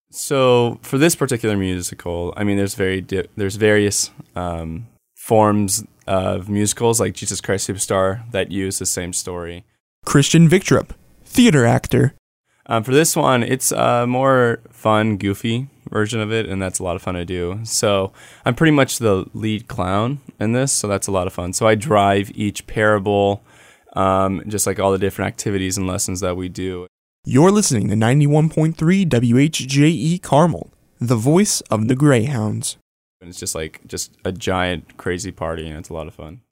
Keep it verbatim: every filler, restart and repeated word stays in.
So for this particular musical, I mean, there's very di- there's various um, forms of musicals like Jesus Christ Superstar that use the same story. Christian Victrup, theater actor. Um, for this one, it's a more fun, goofy version of it, and that's a lot of fun to do. So I'm pretty much the lead clown in this, so that's a lot of fun. So I drive each parable, um, just like all the different activities and lessons that we do. You're listening to ninety-one point three W H J E Carmel, the voice of the Greyhounds. And it's just like just a giant crazy party, and it's a lot of fun.